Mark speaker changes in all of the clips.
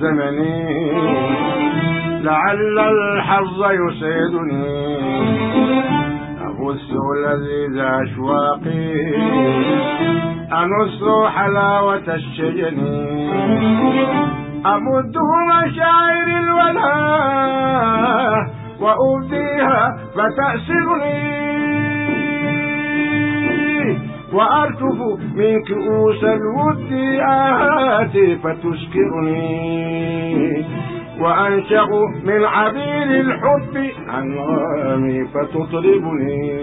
Speaker 1: الزمن لعل الحظ يسعدني أبث لذيذ أشواقي أنص حلاوة الشجن أمد مشاعر الولاء وأبديها فتأسرني وأرتف من كؤوس الود آهاتي فتسكرني وأنشأ من عبير الحب أنغامي فتطربني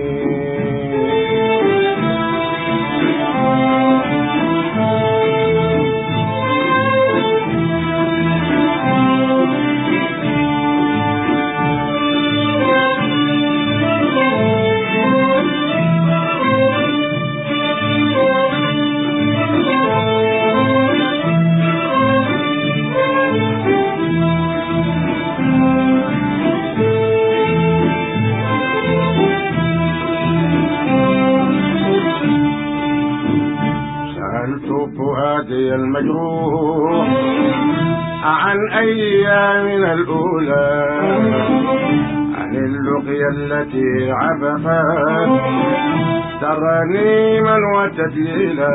Speaker 1: فؤادي المجروح عن أيامنا الأولى عن اللقيا التي عبثت ترنيما وتدليلا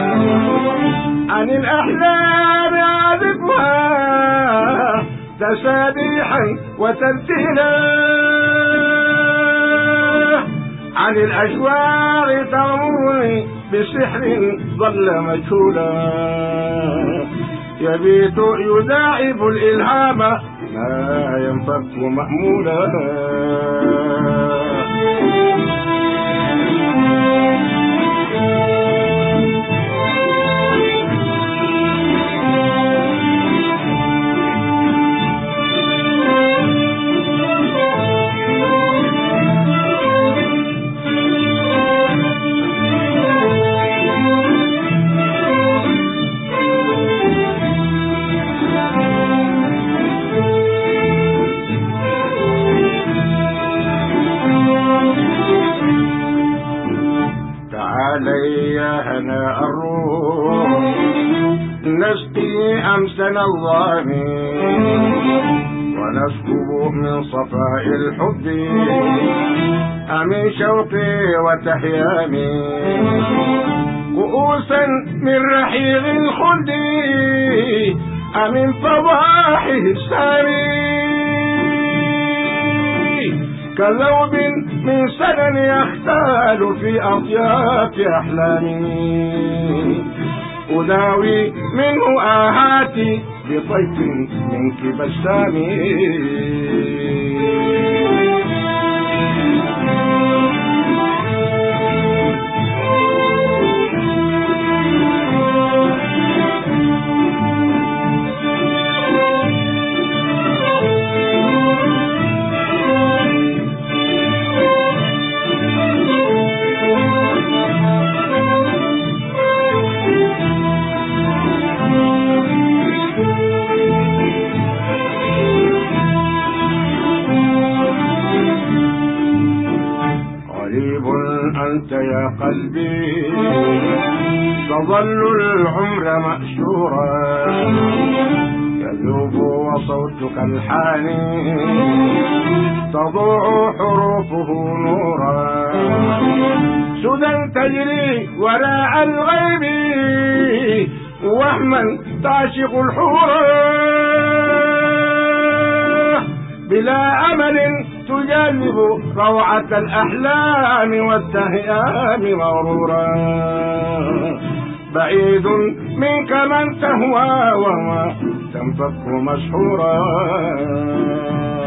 Speaker 1: عن الأحلام عذبها تسابيحا وترتيلا عن الأشواق تغمرني بسحر ظل مجهولا يبيت يداعب الإلهام ما ينفك مأمولا يا هناء الروح نسقي أمسنا الظامي ونسكب من صفاء الحب أمن شوقي وتحيامي كؤوسا من رحيق الخلد أمن فضاحه السامي كذوب من سنن يختال في أطياف أحلامي أداوي منه آهاتي بطيف منك بسامي أنت يا قلبي تظل العمر مأسورا يذوب وصوتك الحاني تضوع حروفه نورا سدى تجري وراء الغيب وهما تعشق الحورا بلا أمل تجلب روعة الأحلام والتهيام مغرورا بعيد منك من تهوى وما تنفك مسحورا